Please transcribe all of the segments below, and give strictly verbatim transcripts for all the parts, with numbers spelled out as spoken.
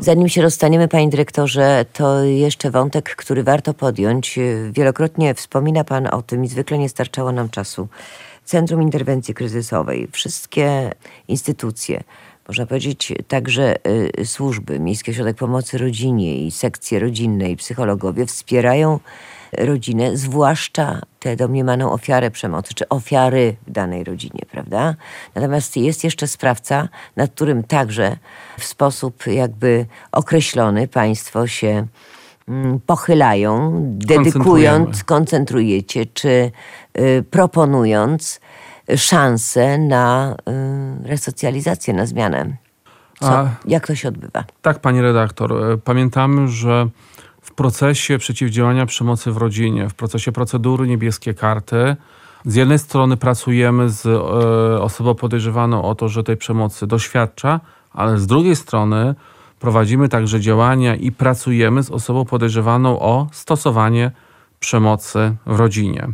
Zanim się rozstaniemy, panie dyrektorze, to jeszcze wątek, który warto podjąć. Wielokrotnie wspomina pan o tym i zwykle nie starczało nam czasu. Centrum Interwencji Kryzysowej, wszystkie instytucje, można powiedzieć także y, służby, Miejski Ośrodek Pomocy Rodzinie i sekcje rodzinne i psychologowie wspierają rodzinę, zwłaszcza tę domniemaną ofiarę przemocy, czy ofiary w danej rodzinie, prawda? Natomiast jest jeszcze sprawca, nad którym także w sposób jakby określony państwo się mm, pochylają, dedykując, koncentrujecie, czy y, proponując szansę na y, resocjalizację, na zmianę. Co? A, jak to się odbywa? Tak, pani redaktor. Pamiętamy, że w procesie przeciwdziałania przemocy w rodzinie, w procesie procedury Niebieskie Karty, z jednej strony pracujemy z e, osobą podejrzewaną o to, że tej przemocy doświadcza, ale z drugiej strony prowadzimy także działania i pracujemy z osobą podejrzewaną o stosowanie przemocy w rodzinie.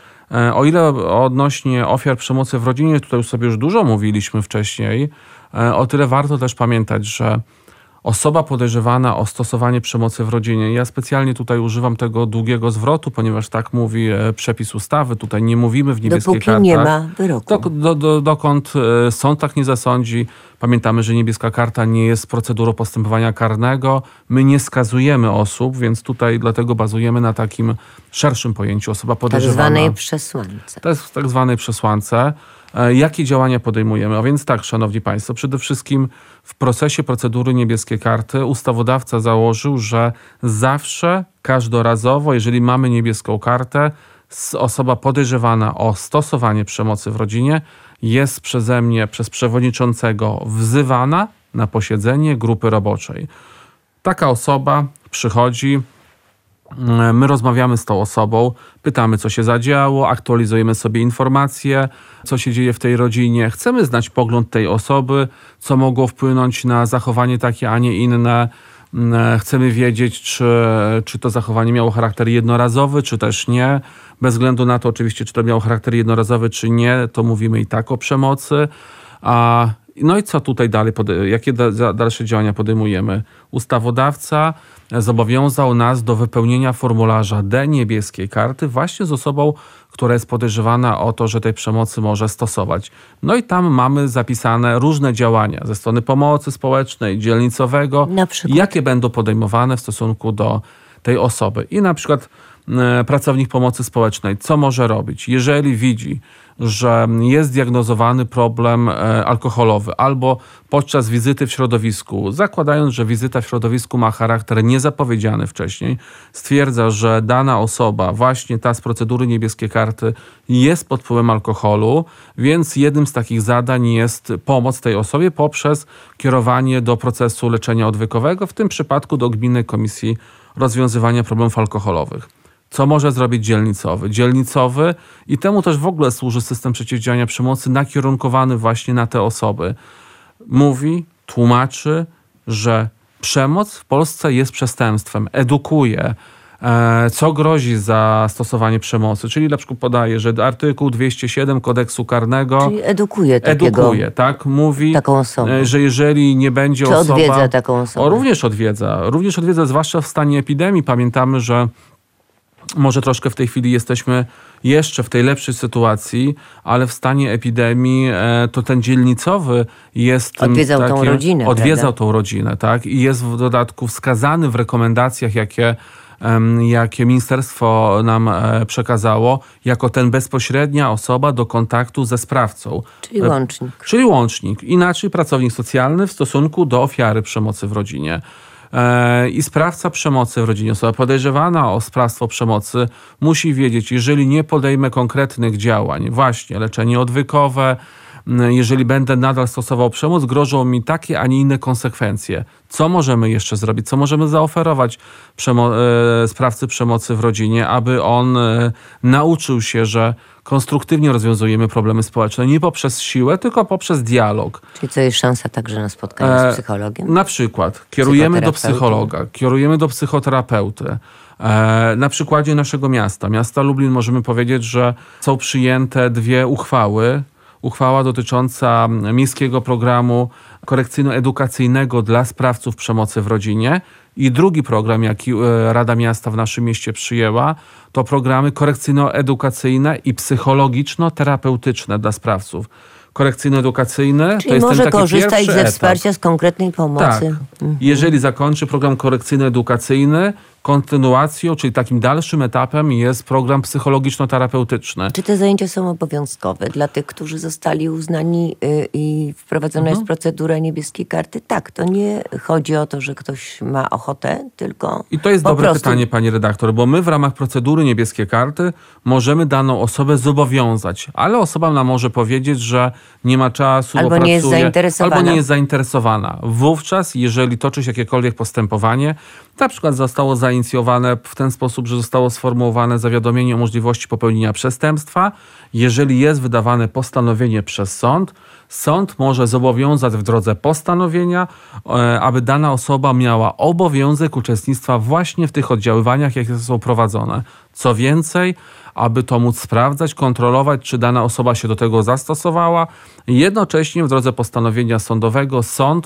E, o ile odnośnie ofiar przemocy w rodzinie, tutaj już sobie już dużo mówiliśmy wcześniej, e, o tyle warto też pamiętać, że osoba podejrzewana o stosowanie przemocy w rodzinie. Ja specjalnie tutaj używam tego długiego zwrotu, ponieważ tak mówi przepis ustawy. Tutaj nie mówimy w Niebieskich Dopóki Kartach. nie ma wyroku. Do, do, do, dokąd sąd tak nie zasądzi. Pamiętamy, że Niebieska Karta nie jest procedurą postępowania karnego. My nie skazujemy osób, więc tutaj dlatego bazujemy na takim szerszym pojęciu. Osoba podejrzewana. Tak zwanej przesłance. To jest w tak zwanej przesłance. Jakie działania podejmujemy? A więc tak, szanowni państwo, przede wszystkim w procesie procedury Niebieskie Karty ustawodawca założył, że zawsze, każdorazowo, jeżeli mamy niebieską kartę, osoba podejrzewana o stosowanie przemocy w rodzinie jest przeze mnie, przez przewodniczącego wzywana na posiedzenie grupy roboczej. Taka osoba przychodzi, my rozmawiamy z tą osobą, pytamy, co się zadziało, aktualizujemy sobie informacje, co się dzieje w tej rodzinie. Chcemy znać pogląd tej osoby, co mogło wpłynąć na zachowanie takie, a nie inne. Chcemy wiedzieć, czy, czy to zachowanie miało charakter jednorazowy, czy też nie. Bez względu na to oczywiście, czy to miało charakter jednorazowy, czy nie, to mówimy i tak o przemocy. A no i co tutaj dalej, jakie dalsze działania podejmujemy? Ustawodawca zobowiązał nas do wypełnienia formularza D Niebieskiej Karty właśnie z osobą, która jest podejrzewana o to, że tej przemocy może stosować. No i tam mamy zapisane różne działania ze strony pomocy społecznej, dzielnicowego, jakie będą podejmowane w stosunku do tej osoby. I na przykład e, pracownik pomocy społecznej, co może robić? Jeżeli widzi, że jest zdiagnozowany problem e, alkoholowy albo podczas wizyty w środowisku, zakładając, że wizyta w środowisku ma charakter niezapowiedziany wcześniej, stwierdza, że dana osoba, właśnie ta z procedury Niebieskie Karty, jest pod wpływem alkoholu, więc jednym z takich zadań jest pomoc tej osobie poprzez kierowanie do procesu leczenia odwykowego, w tym przypadku do Gminnej Komisji Rozwiązywania Problemów Alkoholowych. Co może zrobić dzielnicowy? Dzielnicowy i temu też w ogóle służy system przeciwdziałania przemocy nakierunkowany właśnie na te osoby. Mówi, tłumaczy, że przemoc w Polsce jest przestępstwem, edukuje, e, co grozi za stosowanie przemocy. Czyli na przykład podaje, że artykuł dwieście siedem Kodeksu Karnego Czyli edukuje takiego, edukuje, tak? Mówi, taką osobę. że jeżeli nie będzie Czy osoba... odwiedza taką osobę? O, również odwiedza. Również odwiedza, zwłaszcza w stanie epidemii. Pamiętamy, że może troszkę w tej chwili jesteśmy jeszcze w tej lepszej sytuacji, ale w stanie epidemii e, to ten dzielnicowy jest... Odwiedzał takim, tą rodzinę, Odwiedzał prawda? tą rodzinę, tak? I jest w dodatku wskazany w rekomendacjach, jakie, em, jakie ministerstwo nam e, przekazało, jako ten bezpośrednia osoba do kontaktu ze sprawcą. Czyli łącznik. E, czyli łącznik. Inaczej pracownik socjalny w stosunku do ofiary przemocy w rodzinie. I sprawca przemocy w rodzinie, osoba podejrzewana o sprawstwo przemocy musi wiedzieć, jeżeli nie podejmę konkretnych działań, właśnie leczenie odwykowe, jeżeli będę nadal stosował przemoc, grożą mi takie, a nie inne konsekwencje. Co możemy jeszcze zrobić? Co możemy zaoferować przemo- e, sprawcy przemocy w rodzinie, aby on e, nauczył się, że konstruktywnie rozwiązujemy problemy społeczne nie poprzez siłę, tylko poprzez dialog. Czyli to jest szansa także na spotkanie z psychologiem? E, na przykład kierujemy do psychologa, kierujemy do psychoterapeuty. E, na przykładzie naszego miasta, miasta Lublin, możemy powiedzieć, że są przyjęte dwie uchwały uchwała dotycząca miejskiego programu korekcyjno-edukacyjnego dla sprawców przemocy w rodzinie. I drugi program, jaki Rada Miasta w naszym mieście przyjęła, to programy korekcyjno-edukacyjne i psychologiczno-terapeutyczne dla sprawców. Korekcyjno-edukacyjny Czyli to jest może ten taki korzystać pierwszy ze etap. wsparcia z konkretnej pomocy. Tak. Mhm. Jeżeli zakończy program korekcyjno-edukacyjny, kontynuacją, czyli takim dalszym etapem jest program psychologiczno-terapeutyczny. Czy te zajęcia są obowiązkowe dla tych, którzy zostali uznani y, i wprowadzona Mhm. jest procedura niebieskiej karty? Tak, to nie chodzi o to, że ktoś ma ochotę, tylko I to jest po dobre prostu... pytanie, pani redaktor, bo my w ramach procedury niebieskie karty możemy daną osobę zobowiązać, ale osoba nam może powiedzieć, że nie ma czasu, Albo bo nie pracuje, jest zainteresowana. albo nie jest zainteresowana. Wówczas, jeżeli toczy się jakiekolwiek postępowanie, na przykład zostało zainicjowane w ten sposób, że zostało sformułowane zawiadomienie o możliwości popełnienia przestępstwa, jeżeli jest wydawane postanowienie przez sąd, sąd może zobowiązać w drodze postanowienia, aby dana osoba miała obowiązek uczestnictwa właśnie w tych oddziaływaniach, jakie są prowadzone. Co więcej, aby to móc sprawdzać, kontrolować, czy dana osoba się do tego zastosowała. Jednocześnie w drodze postanowienia sądowego sąd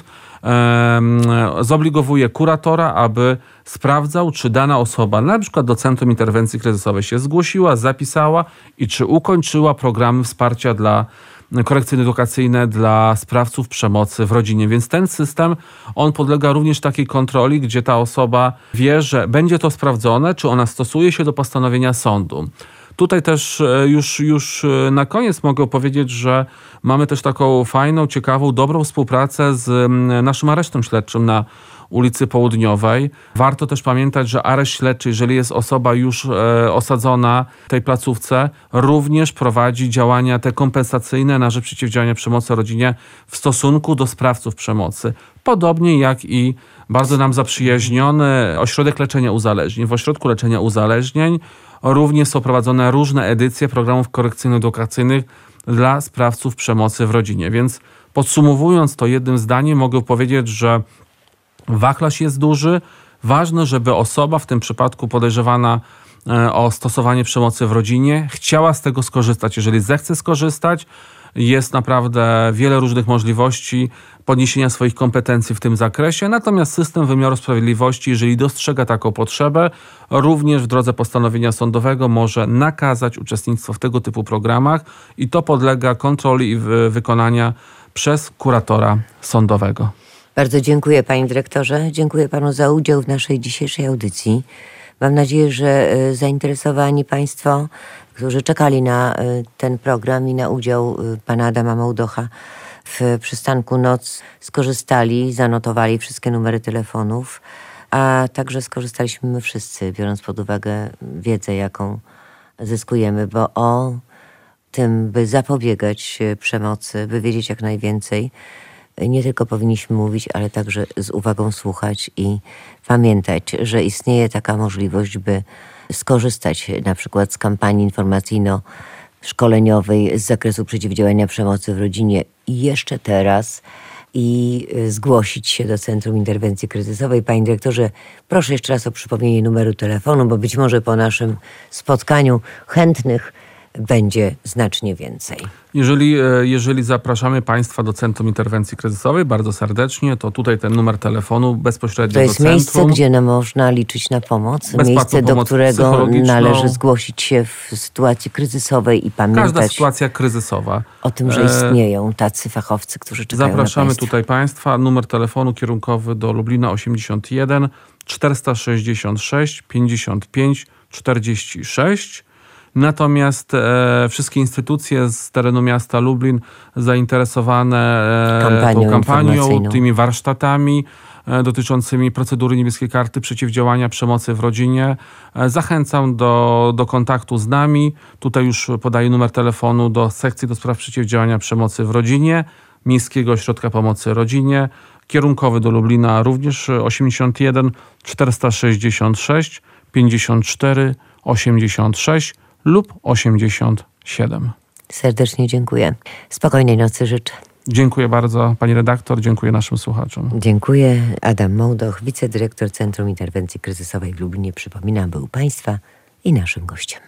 um, zobligowuje kuratora, aby sprawdzał, czy dana osoba na przykład do Centrum Interwencji Kryzysowej się zgłosiła, zapisała i czy ukończyła programy wsparcia dla korekcyjno-edukacyjne dla sprawców przemocy w rodzinie. Więc ten system, on podlega również takiej kontroli, gdzie ta osoba wie, że będzie to sprawdzone, czy ona stosuje się do postanowienia sądu. Tutaj też już, już na koniec mogę powiedzieć, że mamy też taką fajną, ciekawą, dobrą współpracę z naszym aresztem śledczym na ulicy Południowej. Warto też pamiętać, że areszt śledczy, jeżeli jest osoba już e, osadzona w tej placówce, również prowadzi działania te kompensacyjne na rzecz przeciwdziałania przemocy w rodzinie w stosunku do sprawców przemocy. Podobnie jak i bardzo nam zaprzyjaźniony Ośrodek Leczenia Uzależnień. W Ośrodku Leczenia Uzależnień również są prowadzone różne edycje programów korekcyjno-edukacyjnych dla sprawców przemocy w rodzinie. Więc podsumowując to jednym zdaniem, mogę powiedzieć, że wachlarz jest duży. Ważne, żeby osoba, w tym przypadku podejrzewana o stosowanie przemocy w rodzinie, chciała z tego skorzystać. Jeżeli zechce skorzystać, jest naprawdę wiele różnych możliwości podniesienia swoich kompetencji w tym zakresie. Natomiast system wymiaru sprawiedliwości, jeżeli dostrzega taką potrzebę, również w drodze postanowienia sądowego może nakazać uczestnictwo w tego typu programach i to podlega kontroli i wykonania przez kuratora sądowego. Bardzo dziękuję, panie dyrektorze. Dziękuję panu za udział w naszej dzisiejszej audycji. Mam nadzieję, że zainteresowani państwo, którzy czekali na ten program i na udział pana Adama Mołdocha w przystanku Noc, skorzystali, zanotowali wszystkie numery telefonów, a także skorzystaliśmy my wszyscy, biorąc pod uwagę wiedzę, jaką zyskujemy, bo o tym, by zapobiegać przemocy, by wiedzieć jak najwięcej, nie tylko powinniśmy mówić, ale także z uwagą słuchać i pamiętać, że istnieje taka możliwość, by skorzystać na przykład z kampanii informacyjno-szkoleniowej z zakresu przeciwdziałania przemocy w rodzinie jeszcze teraz i zgłosić się do Centrum Interwencji Kryzysowej. Panie dyrektorze, proszę jeszcze raz o przypomnienie numeru telefonu, bo być może po naszym spotkaniu chętnych będzie znacznie więcej. Jeżeli, jeżeli zapraszamy państwa do Centrum Interwencji Kryzysowej bardzo serdecznie, to tutaj ten numer telefonu bezpośrednio do To jest centrum. miejsce, gdzie no, można liczyć na pomoc. Miejsce, do pomoc którego należy zgłosić się w sytuacji kryzysowej i pamiętać Każda sytuacja kryzysowa. o tym, że istnieją tacy fachowcy, którzy czekają Zapraszamy na państwa. tutaj państwa. Numer telefonu kierunkowy do Lublina osiemdziesiąt jeden czterysta sześćdziesiąt sześć pięćdziesiąt pięć czterdzieści sześć. Natomiast e, wszystkie instytucje z terenu miasta Lublin zainteresowane e, Kampanią tą kampanią, informacyjną. tymi warsztatami e, dotyczącymi procedury niebieskiej karty przeciwdziałania przemocy w rodzinie. E, zachęcam do, do kontaktu z nami. Tutaj już podaję numer telefonu do sekcji do spraw przeciwdziałania przemocy w rodzinie, Miejskiego Ośrodka Pomocy Rodzinie, kierunkowy do Lublina również osiemdziesiąt jeden czterysta sześćdziesiąt sześć pięćdziesiąt cztery osiemdziesiąt sześć lub osiemdziesiąt siedem. Serdecznie dziękuję. Spokojnej nocy życzę. Dziękuję bardzo pani redaktor, dziękuję naszym słuchaczom. Dziękuję. Adam Mołdoch, wicedyrektor Centrum Interwencji Kryzysowej w Lublinie. Przypominam, był państwa i naszym gościem.